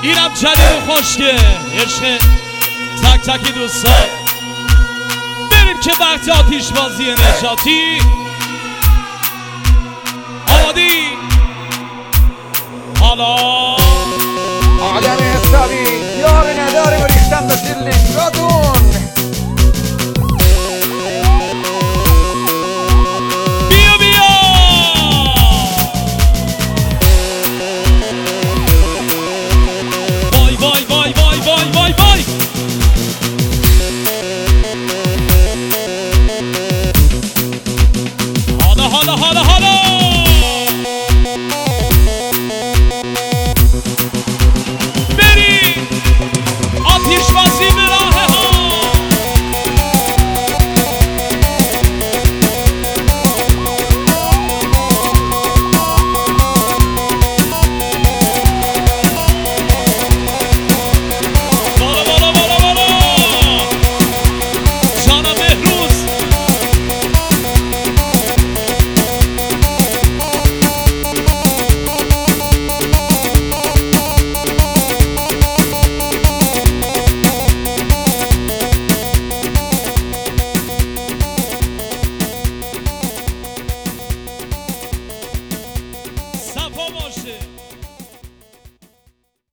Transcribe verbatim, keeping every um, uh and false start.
اینم جلیل خوشگه عشق تک تک دوستان. بریم که وقت آتیش بازی نجاتی. آمادی؟ حالا آدم حسابی یار نداریم و ریختم به زیر لنگاتون.